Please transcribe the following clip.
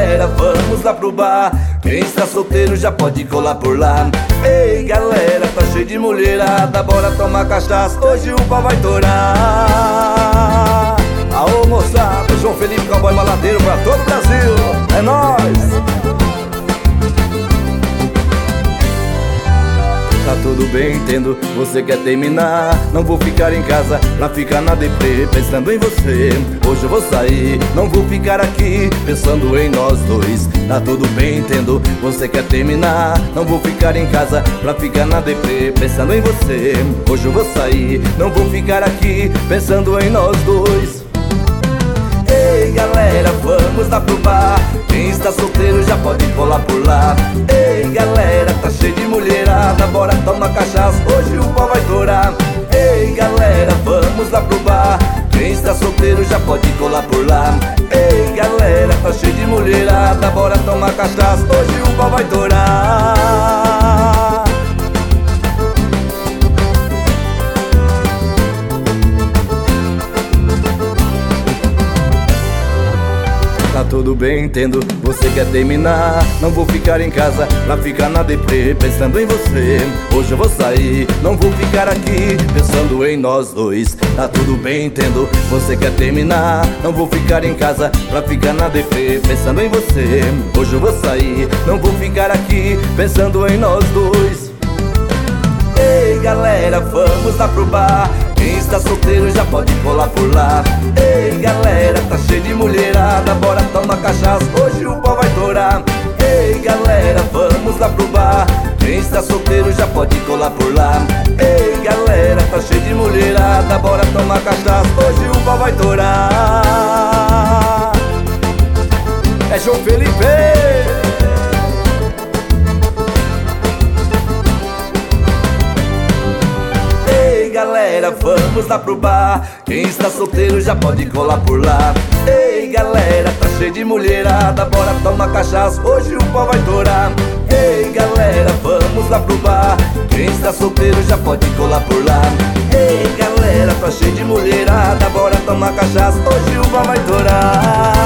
galera, vamos lá pro bar. Quem está solteiro já pode colar por lá. Ei galera, tá cheio de mulherada, bora tomar cachaça, hoje o pau vai torar. Aô moçada, João Felipe, cowboy maladeiro pra todo o Brasil. É nóis! Tá tudo bem, entendo, você quer terminar. Não vou ficar em casa pra ficar na deprê, pensando em você. Hoje eu vou sair, não vou ficar aqui pensando em nós dois. Tá tudo bem, entendo, você quer terminar. Não vou ficar em casa pra ficar na deprê, pensando em você. Hoje eu vou sair, não vou ficar aqui pensando em nós dois. Ei galera, vamos lá pro bar. Quem está solteiro já pode colar por lá. Ei galera, tá cheio de mulherada, bora tomar cachaça, hoje o pau vai torar. Ei galera, vamos lá pro bar. Quem está solteiro já pode colar por lá. Ei galera, tá cheio de mulherada, bora tomar cachaça, hoje o pau vai torar. Tá tudo bem, entendo, você quer terminar. Não vou ficar em casa pra ficar na deprê, pensando em você. Hoje eu vou sair, não vou ficar aqui pensando em nós dois. Tá tudo bem, entendo, você quer terminar. Não vou ficar em casa pra ficar na deprê, pensando em você. Hoje eu vou sair, não vou ficar aqui pensando em nós dois. Ei galera, vamos lá pro bar. Quem está solteiro já pode colar por lá. Ei galera, tá cheio de mulherada, bora tomar cachaça, hoje o pau vai torar. Ei galera, vamos lá pro bar. Quem está solteiro já pode colar por lá. Ei galera, tá cheio de mulherada, bora tomar cachaça, hoje o pau vai torar. É João Felipe. Galera, vamos lá pro bar. Quem está solteiro já pode colar por lá. Ei galera, tá cheio de mulherada, bora tomar cachaça, hoje o pau vai torar. Ei galera, vamos lá pro bar. Quem está solteiro já pode colar por lá. Ei galera, tá cheio de mulherada, bora tomar cachaça, hoje o pau vai torar.